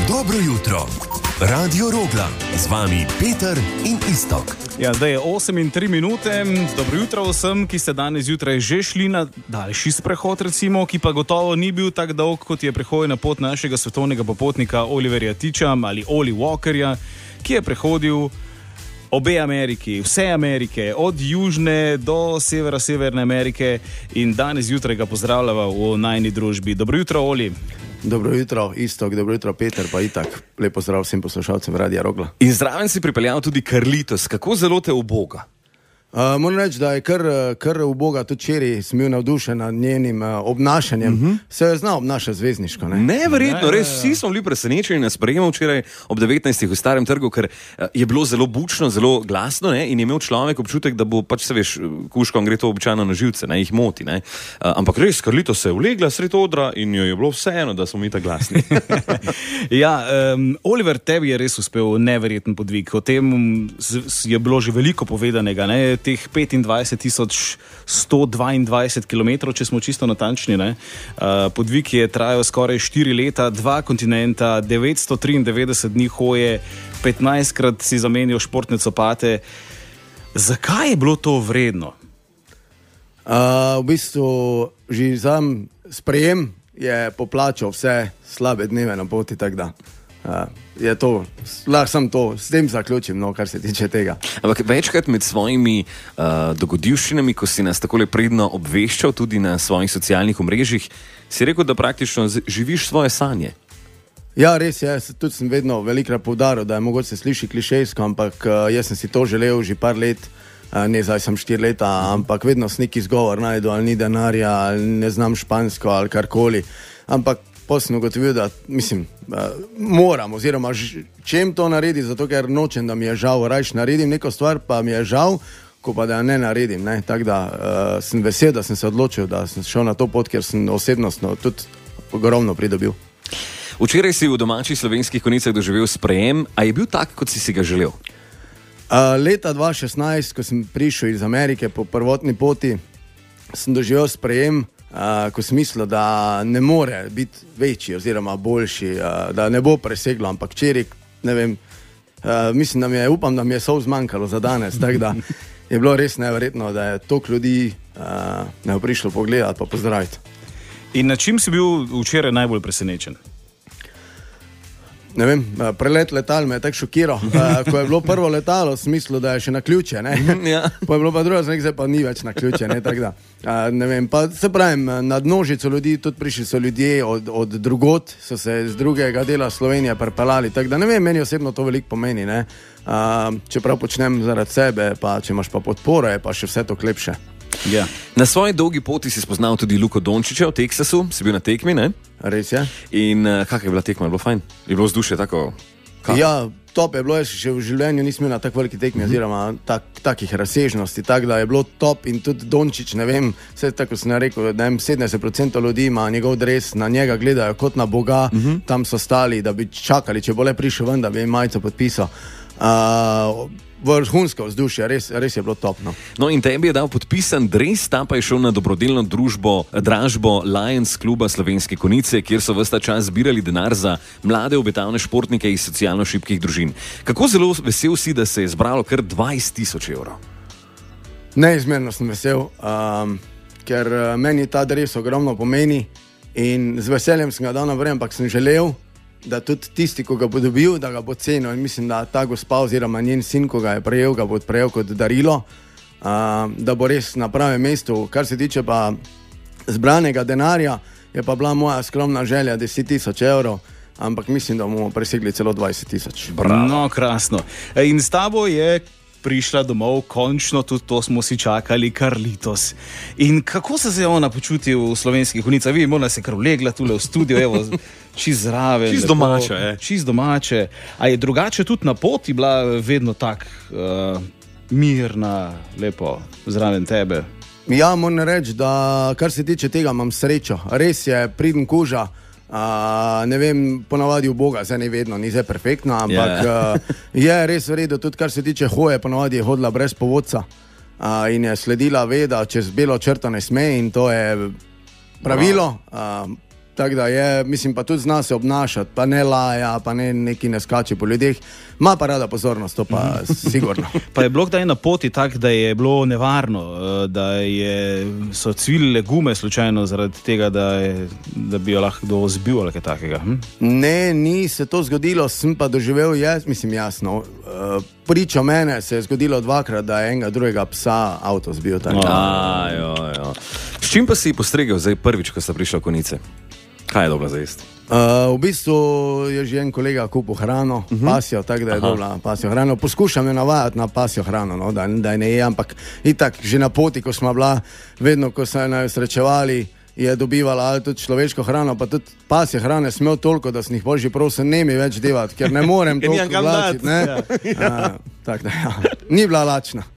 Dobro jutro. Radio Rogla. Z vami Peter in Iztok. Ja, zdaj je 8:03. Dobro jutro vsem, ki ste danes zjutraj že šli na daljši sprehod, recimo, ki pa gotovo ni bil tako dolg, kot je prehojena pot našega svetovnega popotnika Oliverja Tiča ali Oli Walkerja, ki je prehodil obe Ameriki, vse Amerike, od južne do severne Amerike, in danes zjutraj ga pozdravljava v najni družbi. Dobro jutro, Oli. Dobro jutro, Iztok, dobro jutro, Peter, pa itak. Lep pozdrav vsem poslušalcem Radia Rogla. In zraven si pripeljal tudi Carlitos. Kako zelo te uboga? Moram reči, da je kar uboga, tudi včeraj sem bil navdušen nad njenim obnašanjem. Se je znal obnašati zvezdniško, ne? Neverjetno, res vsi smo bili presenečeni na sprejemu včeraj ob 19. v Starem trgu, ker je bilo zelo bučno, zelo glasno, ne? In je imel človek občutek, da bo pač, se veš, kužkom gre to običajno na živce, ne, jih moti, ne? Ampak res, Carlitos se je ulegla sred odra in jo je bilo vseeno, da smo mi tako glasni. Ja, Oliver, tebi je res uspel neverjeten podvig. O tem je bilo že veliko povedanega, ne? Teh 25.122 km, če smo čisto natančni, ne? Podvig je trajal skoraj 4 leta, 2 kontinenta, 993 dni hoje, 15krat si zamenjal športne copate. Zakaj je bilo to vredno? V bistvu že sam sprejem je poplačal vse slabe dneve na poti, tako da je to, lahko sem to, s tem zaključim, no, kar se tiče tega. Ampak večkrat med svojimi dogodivščinami, ko si nas takole predno obveščal tudi na svojih socialnih omrežjih, si rekel, da praktično živiš svoje sanje. Ja, res je, tudi sem vedno velikrat poudaril, da je mogoče se sliši klišejsko, ampak jaz sem si to želel že par let, ne zdaj sem 4 leta, ampak vedno sem neki izgovor najdu, ali ni denarja, ali ne znam špansko, ali karkoli, ampak potem sem ugotovil, da moram, oziroma čem to naredi, zato ker nočem, da mi je žal, rajš naredim neko stvar, pa mi je žal, ko pa da jo ne naredim, ne? Tako da sem vesel, da sem se odločil, da sem šel na to pot, ker sem osebnostno tudi ogromno pridobil. Včeraj si v domačih Slovenskih Konjicah doživel sprejem, a je bil tak, kot si ga želel? Leta 2016, ko sem prišel iz Amerike po prvotni poti, sem doživel sprejem, ko sem mislil, da ne more biti večji oziroma boljši, da ne bo preseglo, ampak včeraj, ne vem, mislim, da upam, da mi je solz zmanjkalo za danes, tako da je bilo res neverjetno, da je toliko ljudi ne prišlo pogledati pa pozdraviti. In na čim si bil včeraj najbolj presenečen? Ne vem, prelet letal me je tako šokiral. Ko je bilo prvo letalo, sem mislil, da je še na ključe, ne? Ja. Pa je bilo pa drugo, zdaj pa ni več na ključe, ne? Tako da, ne vem, pa se pravim, nad množico ljudi, tudi prišli so ljudje od drugot, so se z drugega dela Slovenije pripeljali, tako da ne vem, meni osebno to veliko pomeni, ne? Čeprav počnem zaradi sebe, pa če imaš pa podporo, je pa še vse to lepše. Ja. Na svoji dolgi poti si spoznal tudi Luko Dončića v Teksasu, si bil na tekmi, ne? Res je. In kak je bila tekma, je bilo fajn? Je bilo vzdušje tako? Ja, top je bilo, jaz še v življenju nisem imel na tako veliki tekmi, oziroma takih razsežnosti, tako da je bilo top. In tudi Dončić, ne vem, vse tako sem rekel, da 70% ljudi ima njegov dres, na njega gledajo kot na Boga, tam so stali, da bi čakali, če bo le prišel ven, da bi jim majico podpisal. Vrhunsko vzdušje, res je bilo top. No, in tebi je dal podpisan dres, ta pa je šel na dobrodelno dražbo Lions kluba Slovenske Konjice, kjer so ves ta čas zbirali denar za mlade obetavne športnike iz socialno šibkih družin. Kako zelo vesel si, da se je zbralo kar 20.000 evrov? Neizmerno sem vesel, ker meni ta dres ogromno pomeni in z veseljem sem ga dal naprej, ampak sem želel, da tudi tisti, ko ga bo dobil, da ga bo cenil, in mislim, da ta gospa oziroma njen sin, ko ga je prejel, ga bo prejel kot darilo, da bo res na pravem mestu. Kar se tiče pa zbranega denarja, je pa bila moja skromna želja 10.000 evrov, ampak mislim, da bomo presegli celo 20.000. No, krasno. In s tabo je prišla domov, končno, tudi to smo si čakali, Carlitos. In kako se je ona počutil v Slovenskih Konjicah? Vi, ona se je kar ulegla tule v studio, evo, čist zraven. Čist domače, Čist domače. A je drugače tudi na poti bila vedno tak mirna, lepo zraven tebe? Ja, moram reči, da kar se tiče tega, imam srečo. Res je, pridem kuža, ne vem, ponavadi v Boga, zdaj ne vedno, ni zdaj perfektno, ampak je res v redu, tudi kar se tiče hoje, ponavadi je hodila brez povodca in je sledila, ve, da čez belo črto ne sme in to je pravilo. tako da je, mislim, pa tudi zna se obnašati, pa ne laja, pa ne neki ne skače po ljudeh. Ma pa rada pozornost, to pa sigurno. Pa je bilo kdaj na poti tak, da je bilo nevarno, da so cvilile gume slučajno zaradi tega, da bi jo lahko kdo zbil ali kaj takega? Ne, ni se to zgodilo, sem pa doživel, jasno, pričo mene se je zgodilo 2-krat, da je enega drugega psa avto zbil. S čim pa si postregel zdaj prvič, ko sta prišla konice? Kaj je dobro za jesti? V bistvu je že en kolega kupil hrano, pasjo, tako da je dobila pasjo hrano. Poskušam jo navajati na pasjo hrano, no, da je ne je, ampak itak, že na poti, ko smo bila, vedno, ko so jo srečevali, je dobivala ali tudi človeško hrano, pa tudi pasje hrane smel toliko, da sem jih božji prosil, ne mi več devati, ker ne morem toliko vlačiti. Tako da, ni bila lačna.